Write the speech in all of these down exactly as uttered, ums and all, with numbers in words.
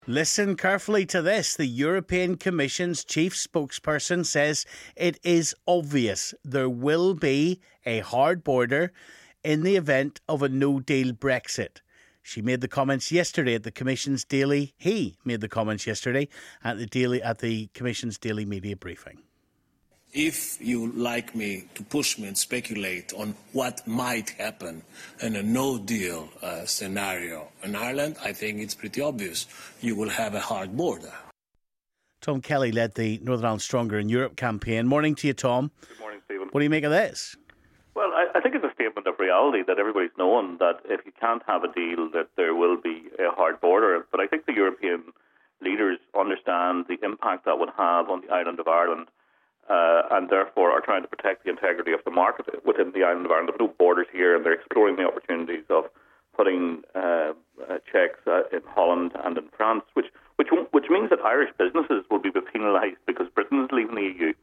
Listen carefully to this. The European Commission's chief spokesperson says it is obvious there will be a hard border in the event of a no-deal Brexit. She made the comments yesterday at the Commission's daily. He made the comments yesterday at the daily at the Commission's daily media briefing. If you like me to push me and speculate on what might happen in a no-deal uh, scenario in Ireland, I think it's pretty obvious. You will have a hard border. Tom Kelly led the Northern Ireland Stronger in Europe campaign. Morning to you, Tom. Good morning, Stephen. What do you make of this? Well, I, I think it's a statement of reality that everybody's known that if you can't have a deal, that there will be a hard border. But I think the European leaders understand the impact that would have on the island of Ireland. Uh, and therefore are trying to protect the integrity of the market within the island of Ireland. There's no borders here, and they're exploring the opportunities of putting uh, uh, checks uh, in Holland and in France, which which which means that Irish businesses will be penalised because Britain is leaving the E U.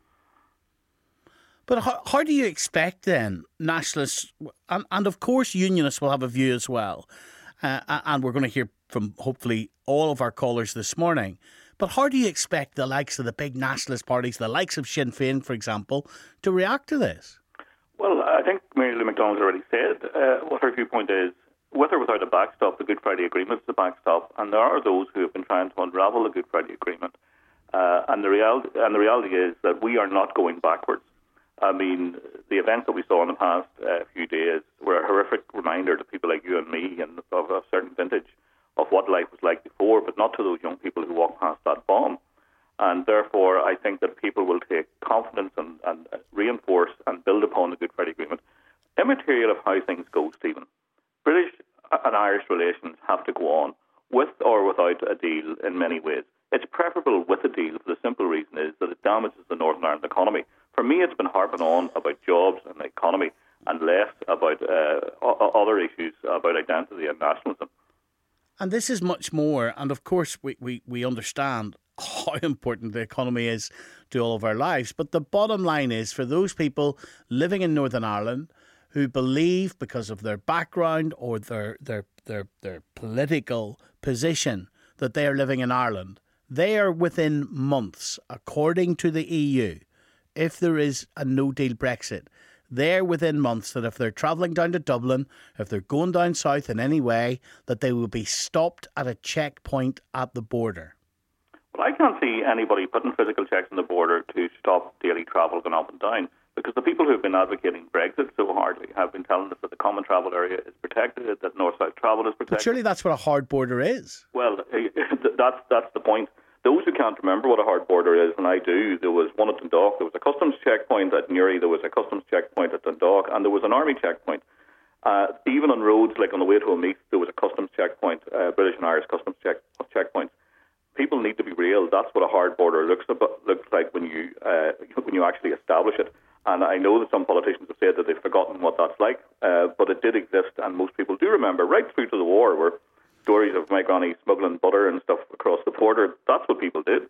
But how, how do you expect then nationalists, and, and of course unionists will have a view as well, uh, and we're going to hear from hopefully all of our callers this morning, but how do you expect the likes of the big nationalist parties, the likes of Sinn Féin, for example, to react to this? Well, I think Mary Lou McDonald's already said uh, what her viewpoint is. With or without a backstop, the Good Friday Agreement is the backstop, and there are those who have been trying to unravel the Good Friday Agreement. Uh, and the reality, and the reality is that we are not going backwards. I mean, the events that we saw in the past uh, few days were a horrific reminder to people like you and me, and of a certain vintage, of what life was like before, but not to those young people who walked past that bomb. And therefore, I think that people will take confidence and, and reinforce and build upon the Good Friday Agreement. Immaterial of how things go, Stephen, British and Irish relations have to go on, with or without a deal in many ways. It's preferable with a deal for the simple reason is that it damages the Northern Ireland economy. For me, it's been harping on about jobs and the economy and less about uh, other issues about identity and nationalism. And this is much more, and of course we, we, we understand how important the economy is to all of our lives. But the bottom line is, for those people living in Northern Ireland who believe because of their background or their their their, their political position that they are living in Ireland, they are within months, according to the E U, if there is a no-deal Brexit, they're within months that if they're travelling down to Dublin, if they're going down south in any way, that they will be stopped at a checkpoint at the border. Well, I can't see anybody putting physical checks on the border to stop daily travel going up and down, because the people who have been advocating Brexit so hardly have been telling us that the common travel area is protected, that north-south travel is protected. But surely that's what a hard border is. Well, that's that's the point. Those who can't remember what a hard border is, and I do, there was one at Dundalk, there was a customs checkpoint at Newry, there was a customs checkpoint at Dundalk, and there was an army checkpoint. Uh, even on roads, like on the way to Meath, there was a customs checkpoint, uh, British and Irish customs check, checkpoints. People need to be real. That's what a hard border looks about, looks like when you uh, when you actually establish it. And I know that some politicians have said that they've forgotten what that's like, uh, but it did exist, and most people do remember, right through to the war, where stories of my granny smuggling butter and stuff across the border. That's what people did.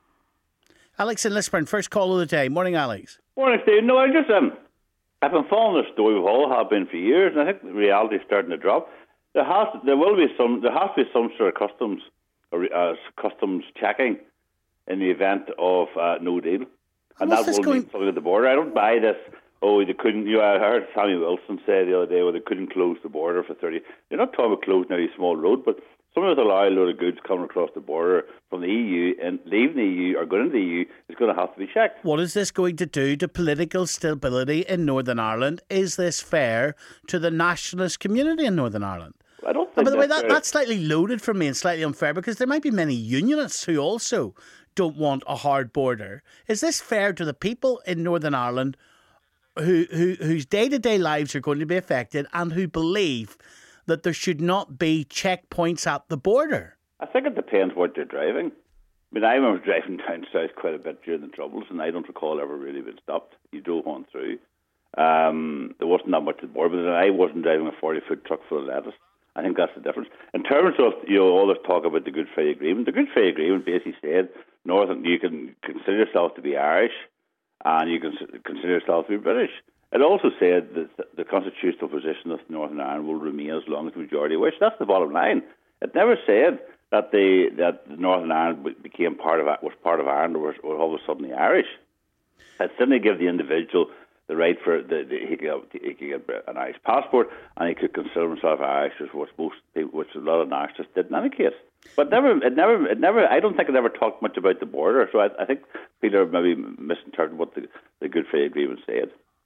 Alex in Lisburn, first call of the day. Morning, Alex. Morning, Steve. No, I just um, I've been following this story. We all have been for years, and I think the reality is starting to drop. There has, there will be some, there has to be some sort of customs, or uh, customs checking in the event of uh, no deal, and that will mean something at the border. I don't buy this. Oh, they couldn't. You know, I heard Sammy Wilson say the other day, well, they couldn't close the border for thirty. They're not talking about closing any small road, but some of us allow a load of goods coming across the border from the E U and leaving the E U or going into the E U is going to have to be checked. What is this going to do to political stability in Northern Ireland? Is this fair to the nationalist community in Northern Ireland? I don't think. And by the way, that, that's slightly loaded for me and slightly unfair, because there might be many unionists who also don't want a hard border. Is this fair to the people in Northern Ireland who, who whose day-to-day lives are going to be affected and who believe that there should not be checkpoints at the border? I think it depends what you're driving. I mean, I remember driving down south quite a bit during the Troubles, and I don't recall ever really being stopped. You drove on through. Um, there wasn't that much at the border, but I wasn't driving a forty-foot truck full of lettuce. I think that's the difference. In terms of, you know, all this talk about the Good Friday Agreement, the Good Friday Agreement basically said, Northern, you can consider yourself to be Irish, and you can consider yourself to be British. It also said that the constitutional position of Northern Ireland will remain as long as the majority wish. That's the bottom line. It never said that they that Northern Ireland became part of was part of Ireland, or was, was all of a sudden the Irish. It certainly give the individual the right for the, the he, could, he could get an Irish passport, and he could consider himself Irish, which most people, which a lot of nationalists did in any case. But never, it never, it never. I don't think it ever talked much about the border. So I, I think Peter maybe misinterpreted what the, the Good Friday Agreement said.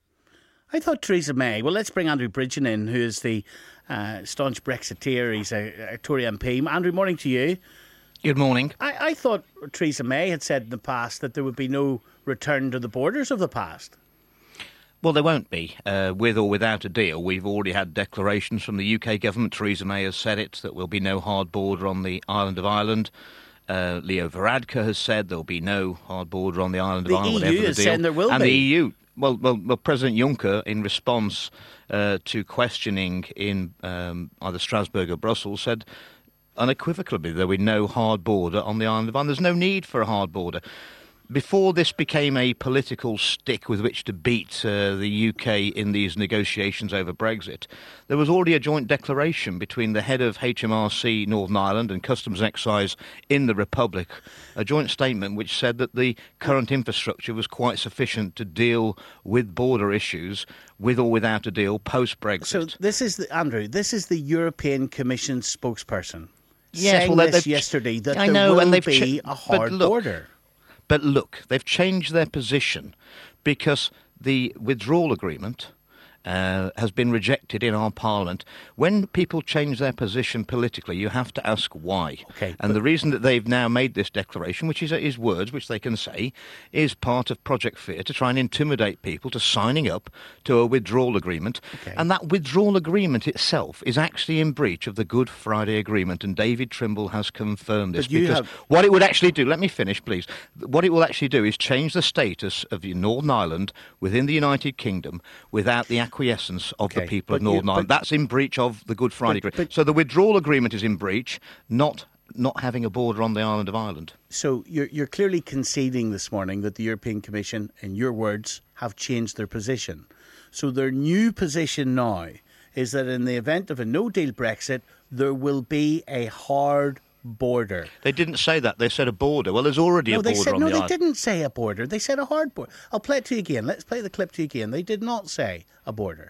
I thought Theresa May. Well, let's bring Andrew Bridgen in, who is the uh, staunch Brexiteer. He's a, a Tory M P. Andrew, morning to you. Good morning. I, I thought Theresa May had said in the past that there would be no return to the borders of the past. Well, there won't be, uh, with or without a deal. We've already had declarations from the U K government. Theresa May has said it, that there will be no hard border on the island of Ireland. Uh, Leo Varadkar has said there will be no hard border on the island of the Ireland, E U whatever the is deal. saying there will and be. the E U, well, well, well President Juncker, in response uh, to questioning in um, either Strasbourg or Brussels, said unequivocally there will be no hard border on the island of Ireland. There's no need for a hard border. Before this became a political stick with which to beat uh, the U K in these negotiations over Brexit, there was already a joint declaration between the head of H M R C Northern Ireland and Customs and Excise in the Republic, a joint statement which said that the current infrastructure was quite sufficient to deal with border issues, with or without a deal, post-Brexit. So this is, the, Andrew, this is the European Commission spokesperson yes, saying well, this yesterday, that I there know, will and they've be ch- a hard look, border. But look, they've changed their position because the withdrawal agreement uh, has been rejected in our Parliament. When people change their position politically, you have to ask why. Okay, and the reason that they've now made this declaration, which is, is words which they can say, is part of Project Fear to try and intimidate people to signing up to a withdrawal agreement. Okay. And that withdrawal agreement itself is actually in breach of the Good Friday Agreement, and David Trimble has confirmed this. But you because have... what it would actually do, let me finish, please. What it will actually do is change the status of Northern Ireland within the United Kingdom without the acquiescence of Okay, the people of but you- Northern Ireland. but- That's in breach of the Good Friday But- Agreement. but- So the withdrawal agreement is in breach, not not having a border on the island of Ireland. So you're, you're clearly conceding this morning that the European Commission, in your words, have changed their position. So their new position now is that in the event of a no-deal Brexit, there will be a hard border. They didn't say that. They said a border. Well, there's already No, a they border said on no. the They island. didn't say a border. They said a hard border. I'll play it to you again. Let's play the clip to you again. They did not say a border.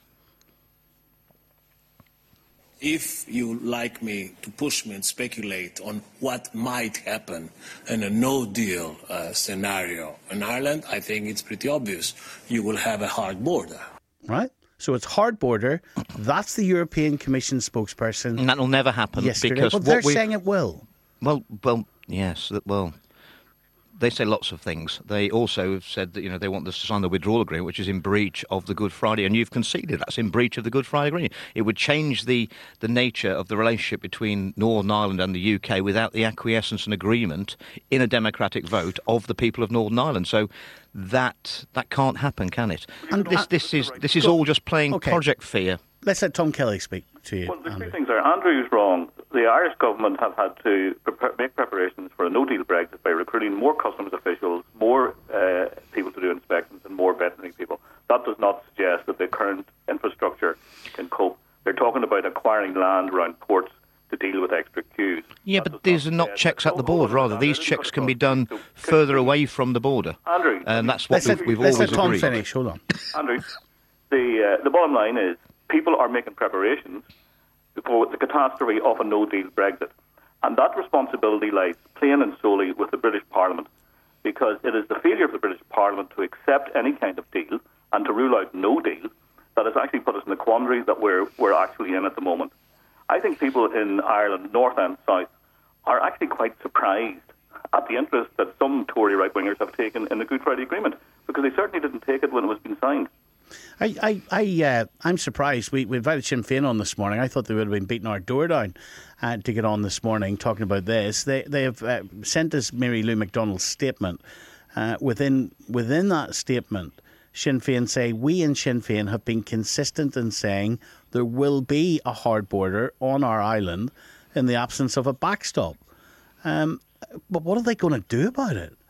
If you like me to push me and speculate on what might happen in a no-deal uh, scenario in Ireland, I think it's pretty obvious. You will have a hard border. Right? So it's hard border. That's the European Commission spokesperson And that will never happen yesterday. because But what they're we saying it will. well, well, yes, that- well. They say lots of things. They also have said that, you know, they want us to sign the withdrawal agreement, which is in breach of the Good Friday, and you've conceded that's in breach of the Good Friday Agreement. It would change the, the nature of the relationship between Northern Ireland and the U K without the acquiescence and agreement in a democratic vote of the people of Northern Ireland. So that that can't happen, can it? And this uh, this is this is all just playing Okay. Project Fear. Let's let Tom Kelly speak to you. Well, the two Andrew. things are Andrew's wrong. The Irish government have had to prepare, make preparations for a no-deal Brexit by recruiting more customs officials, more uh, people to do inspections, and more veterinary people. That does not suggest that the current infrastructure can cope. They're talking about acquiring land around ports to deal with extra queues. Yeah, That but does these are not suggest checks that- at the Hold on, border, hold on, rather. Andrew, These this is checks what can it's be going. done So, further can- away from the border. Andrew, And that's what Let's let, we've, we've let's always let Tom agreed. finish. Hold on. Andrew, the uh, the bottom line is people are making preparations for the catastrophe of a no-deal Brexit, and that responsibility lies plain and solely with the British Parliament, because it is the failure of the British Parliament to accept any kind of deal and to rule out no deal that has actually put us in the quandary that we're we're actually in at the moment. I think people in Ireland, north and south, are actually quite surprised at the interest that some Tory right-wingers have taken in the Good Friday Agreement, because they certainly didn't take it when it was being signed. I, I, I, uh, I'm surprised. We, we invited Sinn Féin on this morning. I thought they would have been beating our door down uh, to get on this morning talking about this. They they have uh, sent us Mary Lou McDonald's statement. Uh, within within that statement, Sinn Féin say, we in Sinn Féin have been consistent in saying there will be a hard border on our island in the absence of a backstop. Um, but what are they going to do about it?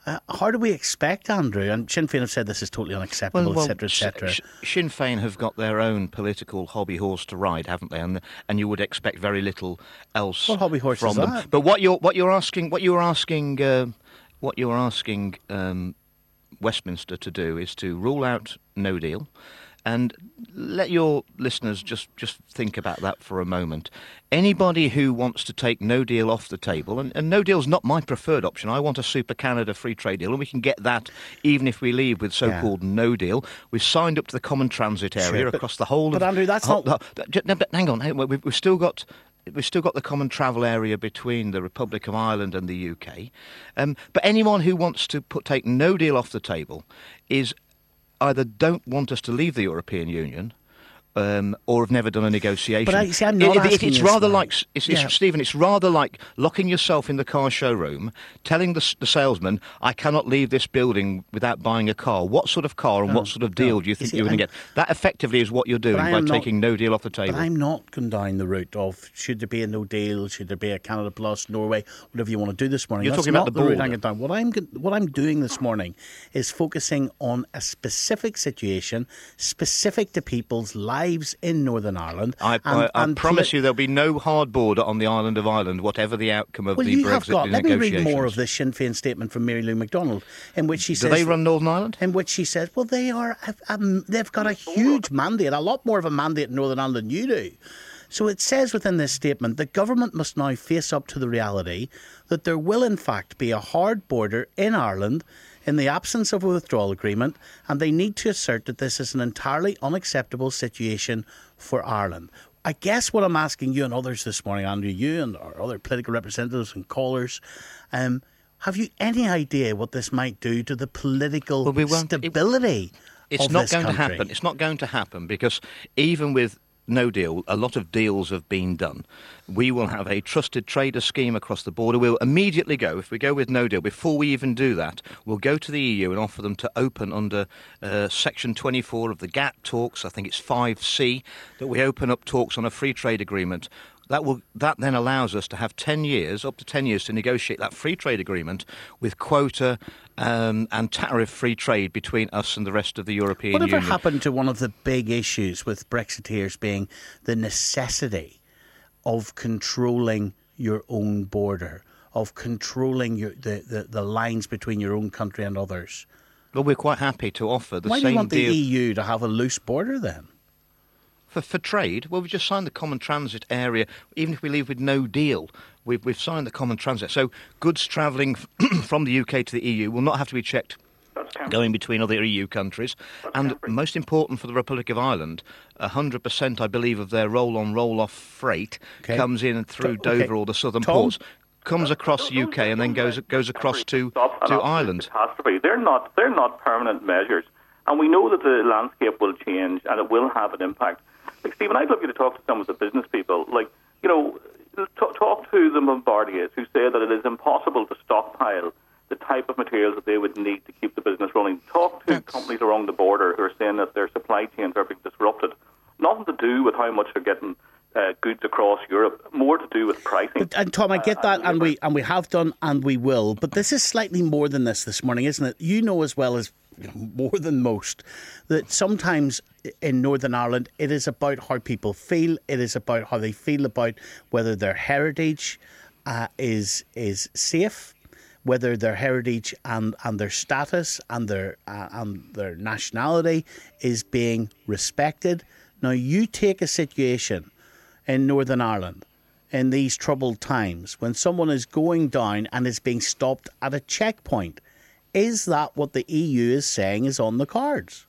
Uh, how do we expect, Andrew? And Sinn Féin have said this is totally unacceptable, well, et cetera, et cetera. Sh- Sinn Féin have got their own political hobby horse to ride, haven't they? And and you would expect very little else What hobby horse from is them. that? But what you're what you're asking, what you're asking, uh, what you're asking um, Westminster to do is to rule out no deal. And let your listeners just, just think about that for a moment. Anybody who wants to take no deal off the table, and, and no deal's not my preferred option. I want a super Canada free trade deal, and we can get that even if we leave with so-called yeah. no deal. We've signed up to the common transit area sure, but, across the whole but of... But Andrew, that's whole, not... The, no, but hang on, hang on we've, we've still got... We've still got the common travel area between the Republic of Ireland and the U K. Um, but anyone who wants to put take no deal off the table is... either don't want us to leave the European Union, um, or have never done a negotiation. But I, see, I'm not it, it, asking it's this rather now. like, it's, it's, yeah. Stephen, it's rather like locking yourself in the car showroom, telling the, the salesman, I cannot leave this building without buying a car. What sort of car and no, what sort of deal no. do you think you see, you're going to get? That effectively is what you're doing by taking not, no deal off the table. But I'm not going down the route of should there be a no deal, should there be a Canada Plus, Norway, whatever you want to do this morning. You're That's talking not about the, the border. route I'm going down. What I'm, what I'm doing this morning is focusing on a specific situation, specific to people's lives in Northern Ireland. I, and, I, I and promise pl- you there'll be no hard border on the island of Ireland, whatever the outcome of well, the you Brexit have got, let negotiations. me read more of this Sinn Féin statement from Mary Lou McDonald, in which she Do says... they run Northern Ireland? In which she says, well, they are, um, they've got a huge mandate, a lot more of a mandate in Northern Ireland than you do. So it says within this statement, the government must now face up to the reality that there will in fact be a hard border in Ireland in the absence of a withdrawal agreement, and they need to assert that this is an entirely unacceptable situation for Ireland. I guess what I'm asking you and others this morning, Andrew, you and our other political representatives and callers, um, have you any idea what this might do to the political well, we stability it, it's of not this going country? to happen. It's not going to happen because even with no deal, a lot of deals have been done. We will have a trusted trader scheme across the border. We'll immediately go, if we go with no deal, before we even do that, we'll go to the E U and offer them to open under uh, Section twenty-four of the GATT talks, I think it's five C, that we open up talks on a free trade agreement. That will that then allows us to have ten years, up to ten years, to negotiate that free trade agreement with quota um, and tariff-free trade between us and the rest of the European Whatever Union. Whatever happened to one of the big issues with Brexiteers being the necessity of controlling your own border, of controlling your, the, the, the lines between your own country and others? Well, we're quite happy to offer the Why same do you want the deal. E U to have a loose border then? For, for trade, well, we've just signed the common transit area. Even if we leave with no deal, we've, we've signed the common transit. So goods travelling from the U K to the E U will not have to be checked going between other E U countries. That's and Cambridge. Most important for the Republic of Ireland, one hundred percent, I believe, of their roll-on, roll-off freight okay. comes in through Tom, Dover okay. or the southern Tom? ports, comes across the U K and then goes goes across to, to Ireland. Catastrophe. They're not, they're not permanent measures. And we know that the landscape will change and it will have an impact. Like, Stephen, I'd love you to talk to some of the business people. Like, you know, t- talk to the Bombardiers who say that it is impossible to stockpile the type of materials that they would need to keep the business running. Talk to That's... companies along the border who are saying that their supply chains are being disrupted. Nothing to do with how much they're getting uh, goods across Europe, more to do with pricing. But, and Tom, I get that, uh, and we and we have done, and we will. But this is slightly more than this this morning, isn't it? You know as well as you know, more than most that sometimes in Northern Ireland it is about how people feel. It is about how they feel about whether their heritage uh, is is safe, whether their heritage and, and their status and their uh, and their nationality is being respected. Now, you take a situation in Northern Ireland in these troubled times when someone is going down and is being stopped at a checkpoint. Is that what the E U is saying is on the cards?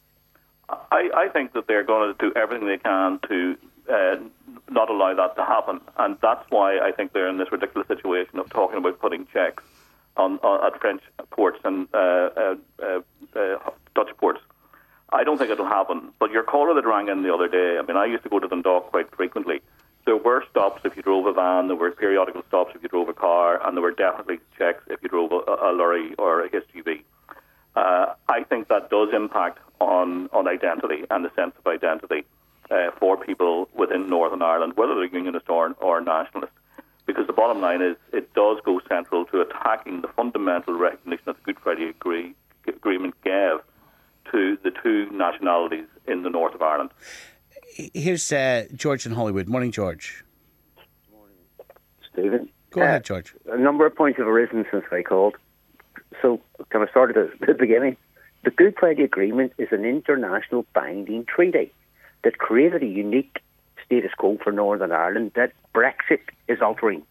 I, I think that they're going to do everything they can to uh, not allow that to happen. And that's why I think they're in this ridiculous situation of talking about putting checks on, on at French ports and uh, uh, uh, uh, Dutch ports. I don't think it'll happen. But your caller that rang in the other day, I mean, I used to go to Dundalk quite frequently. There were stops if you drove a van, there were periodical stops if you drove a car, and there were definitely checks if you drove a, a lorry or a H G V. Uh, I think that does impact on, on identity and the sense of identity uh, for people within Northern Ireland, whether they're unionist or, or nationalist. because the bottom line is it does go central to attacking the fundamental recognition that the Good Friday agree, Agreement gave to the two nationalities in the north of Ireland. Here's uh, George in Hollywood. Morning, George. Morning, Stephen. Go uh, ahead, George. A number of points have arisen since I called. So, can I start at the beginning? The Good Friday Agreement is an international binding treaty that created a unique status quo for Northern Ireland that Brexit is altering.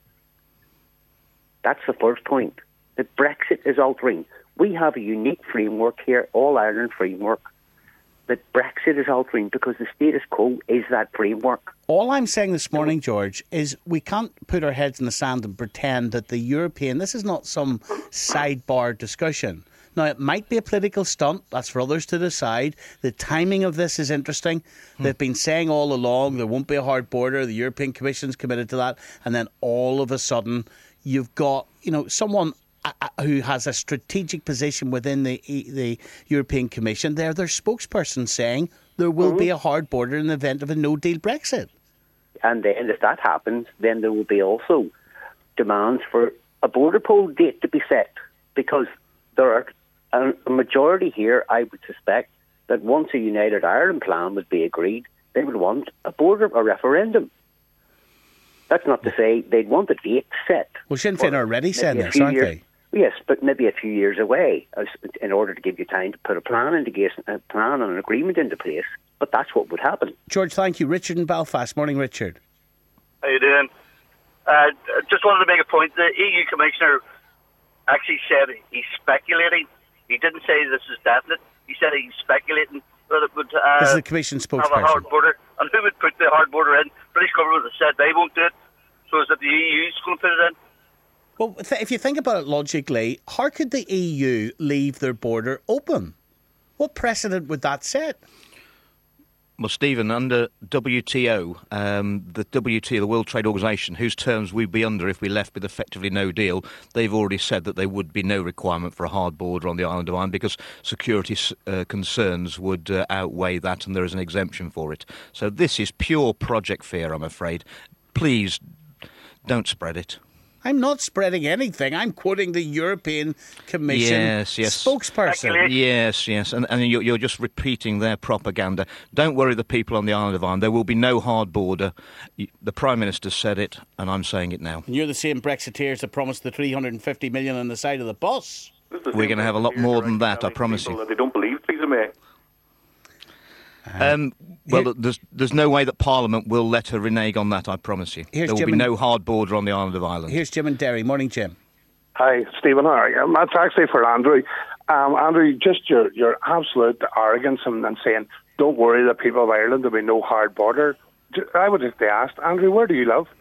That's the first point. That Brexit is altering. We have a unique framework here, All Ireland framework, that Brexit is altering because the status quo is that framework. All I'm saying this morning, George, is we can't put our heads in the sand and pretend that the European, this is not some sidebar discussion. Now, it might be a political stunt. That's for others to decide. The timing of this is interesting. Hmm. They've been saying all along there won't be a hard border. The European Commission's committed to that. And then all of a sudden, you've got, you know, someone who has a strategic position within the the European Commission. They're their spokesperson saying there will mm-hmm. be a hard border in the event of a no-deal Brexit. And then if that happens, then there will be also demands for a border poll date to be set, because there are a, a majority here, I would suspect, that once a United Ireland plan would be agreed, they would want a border, a referendum. That's not to say they'd want a date set. Well, Sinn Féin are already saying this, aren't years, they? Yes, but maybe a few years away, as, in order to give you time to put a plan into a plan and an agreement into place. But that's what would happen. George, thank you. Richard in Belfast. Morning, Richard. How you doing? Uh, just wanted to make a point. The E U Commissioner actually said he's speculating. He didn't say this is definite. He said he's speculating that it would uh, this is the Commission spokesperson. Have a hard border. And who would put the hard border in? British government has said they won't do it. So is it the E U's going to put it in? Well, th- if you think about it logically, how could the E U leave their border open? What precedent would that set? Well, Stephen, under W T O, um, the W T O, the World Trade Organization, whose terms we'd be under if we left with effectively no deal, they've already said that there would be no requirement for a hard border on the island of Ireland because security uh, concerns would uh, outweigh that, and there is an exemption for it. So this is pure project fear, I'm afraid. Please don't spread it. I'm not spreading anything. I'm quoting the European Commission yes, yes. spokesperson. Yes, yes. And, and you're, you're just repeating their propaganda. Don't worry the people on the island of Ireland. There will be no hard border. The Prime Minister said it, and I'm saying it now. And you're the same Brexiteers that promised the three hundred fifty million on the side of the bus. We're going to have a lot more than that, I promise you. That they don't believe Theresa May. Um, well, Here, there's there's no way that Parliament will let her renege on that, I promise you. There will Jim be no hard border on the island of Ireland. Here's Jim in Derry. Morning, Jim. Hi, Stephen. How are you? That's actually for Andrew. Um, Andrew, just your, your absolute arrogance and, and saying, don't worry, the people of Ireland, there'll be no hard border. I would just ask, Andrew, where do you live?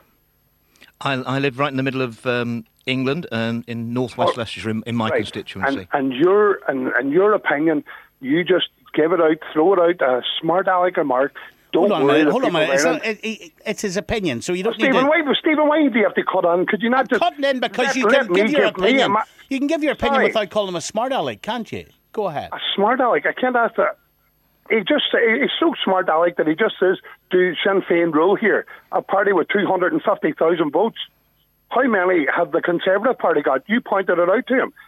I, I live right in the middle of um, England, um, in northwest oh, Leicestershire, in, in my right. constituency. And, and your and, and your opinion, you just give it out, throw it out, a smart aleck remark. Don't hold on worry, a minute. Hold on a minute. It's, not, it, it, it's his opinion, so you don't well, need Stephen, to... Why, Stephen, why do you have to cut on? Could you not I'm just... cutting in because let, you can give your give opinion. Ma- you can give your opinion Sorry. without calling him a smart aleck, can't you? Go ahead. A smart aleck? I can't ask that. He just he's so smart aleck that he just says, do Sinn Féin rule here? A party with two hundred fifty thousand votes. How many have the Conservative Party got? You pointed it out to him.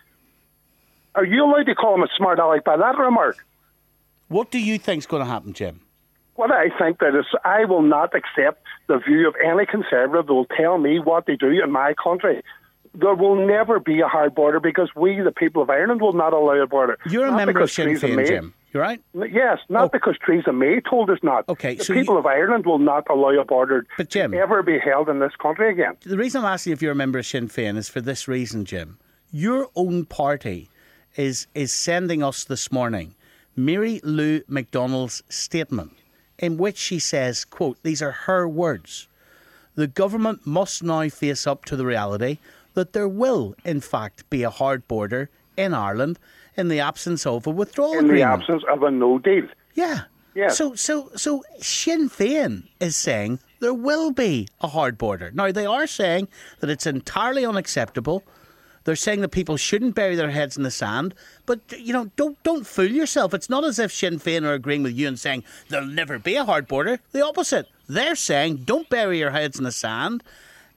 Are you allowed to call him a smart aleck by that remark? What do you think's going to happen, Jim? What I think that is, I will not accept the view of any Conservative that will tell me what they do in my country. There will never be a hard border because we, the people of Ireland, will not allow a border. You're a not member of Sinn Theresa Féin, May, Jim. You're right? Yes, not oh. because Theresa May told us not. Okay, the so people you... of Ireland will not allow a border but Jim, to ever be held in this country again. The reason I'm asking if you're a member of Sinn Féin is for this reason, Jim. Your own party is is sending us this morning Mary Lou McDonald's statement in which she says, quote, these are her words, the government must now face up to the reality that there will, in fact, be a hard border in Ireland in the absence of a withdrawal in agreement. In the absence of a no deal. Yeah. Yes. So, so, so Sinn Féin is saying there will be a hard border. Now, they are saying that it's entirely unacceptable. They're saying that people shouldn't bury their heads in the sand. But, you know, don't don't fool yourself. It's not as if Sinn Féin are agreeing with you and saying there'll never be a hard border. The opposite. They're saying don't bury your heads in the sand.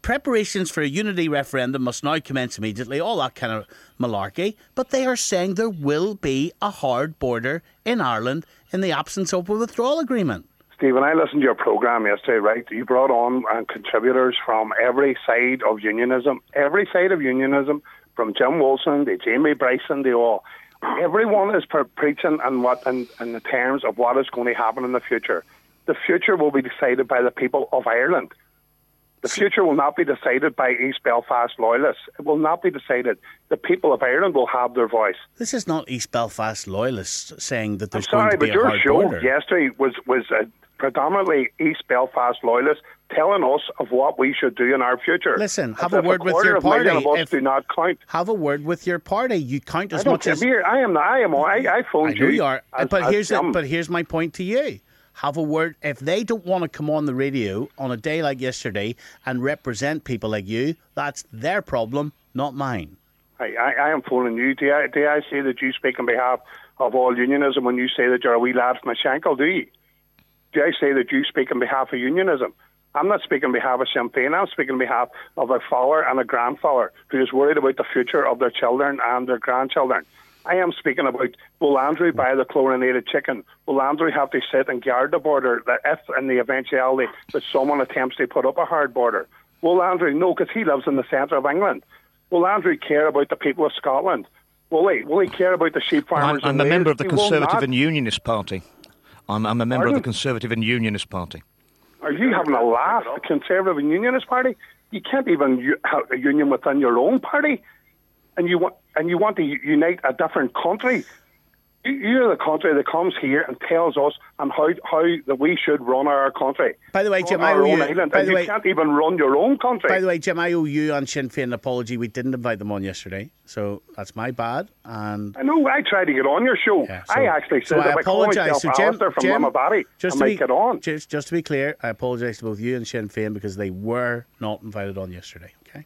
preparations for a unity referendum must now commence immediately, all that kind of malarkey. But they are saying there will be a hard border in Ireland in the absence of a withdrawal agreement. Stephen, I listened to your programme yesterday, right? You brought on uh, contributors from every side of unionism, every side of unionism, from Jim Wilson to Jamie Bryson, they all. Everyone is pre- preaching in, what, in, in the terms of what is going to happen in the future. The future will be decided by the people of Ireland. The future will not be decided by East Belfast loyalists. It will not be decided. The people of Ireland will have their voice. This is not East Belfast loyalists saying that there's I'm sorry, going to be but a hard your show border. yesterday was, was uh, predominantly East Belfast loyalists telling us of what we should do in our future. Listen, have as a if word with quarter your of a million party. of us If- do not count. Have a word with your party. You count as I don't much care. as Here, I am. I am. I, I phoned I know you are. as- but as here's the, Jim. but here's my point to you. Have a word. If they don't want to come on the radio on a day like yesterday and represent people like you, that's their problem, not mine. I, I, I am phoning you. Do I, do I say that you speak on behalf of all unionism when you say that you're a wee lad from a shankle, do you? Do I say that you speak on behalf of unionism? I'm not speaking on behalf of Sinn Féin. I'm speaking on behalf of a father and a grandfather who is worried about the future of their children and their grandchildren. I am speaking about, will Andrew buy the chlorinated chicken? Will Andrew have to sit and guard the border that if in the eventuality that someone attempts to put up a hard border? Will Andrew? No, because he lives in the centre of England. Will Andrew care about the people of Scotland? Will he? Will he care about the sheep farmers? I'm, I'm in a Wales? member of the He will Conservative not. and Unionist Party. I'm, I'm a member Pardon? of the Conservative and Unionist Party. Are you having a laugh? The Conservative and Unionist Party? You can't even u- have a union within your own party, and you want and you want to u- unite a different country. You- You're the country that comes here and tells us on how how that we should run our country. By the way, Run Jim, I our owe own you. island, By and the you way, can't even run your own country. by the way, Jim, I owe you and Sinn Féin an apology. We didn't invite them on yesterday, so that's my bad. And I know. I tried to get on your show. Yeah, so- I actually so said I if I call apologise. myself So Jim- Alistair from Jim, Limavady, just I to might be get on. Just, just to be clear, I apologise to both you and Sinn Féin because they were not invited on yesterday. Okay.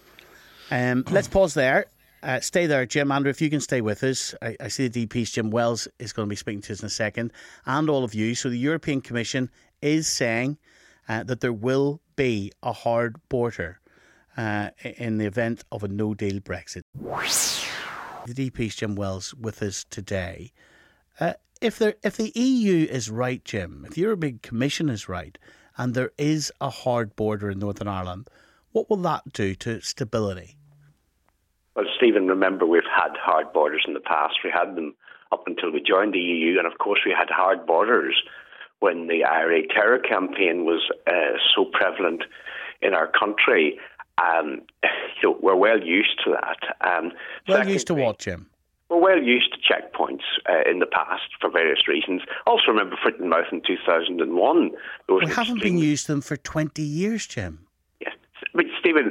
Um, let's pause there. Uh, stay there, Jim. Andrew, if you can stay with us. I, I see the D P's Jim Wells is going to be speaking to us in a second, and all of you. So the European Commission is saying uh, that there will be a hard border uh, in the event of a no-deal Brexit. The D P's Jim Wells with us today. Uh, if there, if the E U is right, Jim, if the European Commission is right, and there is a hard border in Northern Ireland, what will that do to stability? Well, Stephen, remember we've had hard borders in the past. We had them up until we joined the E U, and of course we had hard borders when the I R A terror campaign was uh, so prevalent in our country. Um, so we're well used to that. Um, Well used to what, Jim? We're well used to checkpoints uh, in the past for various reasons. Also remember Frittenmouth in two thousand one. Those We haven't been used to them for twenty years, Jim. Yes. But Stephen,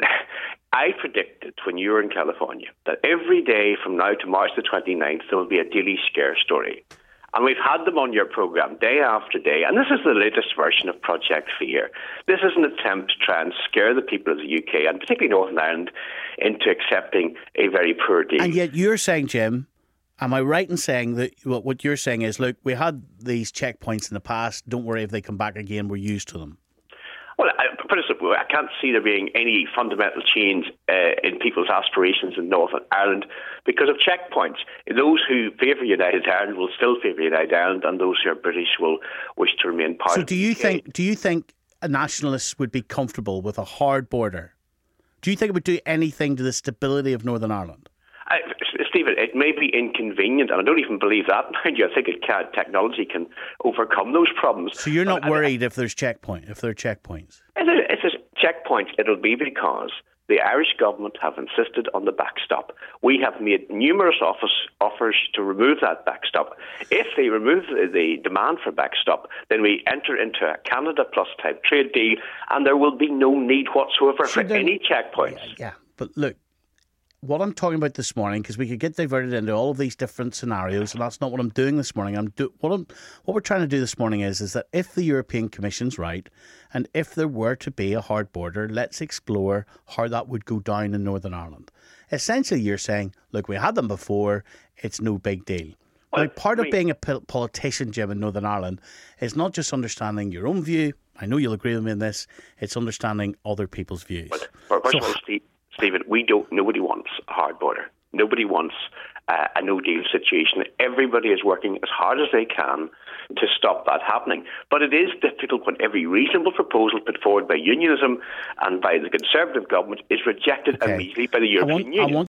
I predicted when you were in California that every day from now to March the twenty-ninth there will be a daily scare story. And we've had them on your programme day after day. And this is the latest version of Project Fear. This is an attempt to try and scare the people of the U K, and particularly Northern Ireland, into accepting a very poor deal. And yet you're saying, Jim, am I right in saying that well, what you're saying is, look, we had these checkpoints in the past. Don't worry if they come back again. We're used to them. Well, I, put it simply, I can't see there being any fundamental change uh, in people's aspirations in Northern Ireland because of checkpoints. Those who favour United Ireland will still favour United Ireland, and those who are British will wish to remain part So of do the you U K. think? Do you think nationalists would be comfortable with a hard border? Do you think it would do anything to the stability of Northern Ireland? I, Stephen, it may be inconvenient, and I don't even believe that, mind you. I think it can, technology can overcome those problems. So you're not But, worried if there's checkpoint, if there are checkpoints? If it- if there's checkpoints, it'll be because the Irish government have insisted on the backstop. We have made numerous office, offers to remove that backstop. If they remove the, the demand for backstop, then we enter into a Canada Plus type trade deal, and there will be no need whatsoever So for then- any checkpoints. Yeah, yeah, but look, what I'm talking about this morning, because we could get diverted into all of these different scenarios, and that's not what I'm doing this morning. I'm do what I'm what we're trying to do this morning is is that if the European Commission's right, and if there were to be a hard border, let's explore how that would go down in Northern Ireland. Essentially, you're saying, look, we had them before; it's no big deal. Now, Well, part I of mean- being a pol- politician, Jim, in Northern Ireland is not just understanding your own view. I know you'll agree with me in this. It's understanding other people's views. Well, first So- of all, Steve, Stephen, we don't. Nobody wants a hard border. Nobody wants uh, a no-deal situation. Everybody is working as hard as they can to stop that happening. But it is difficult when every reasonable proposal put forward by unionism and by the Conservative government is rejected Okay. immediately by the I European want, Union. I want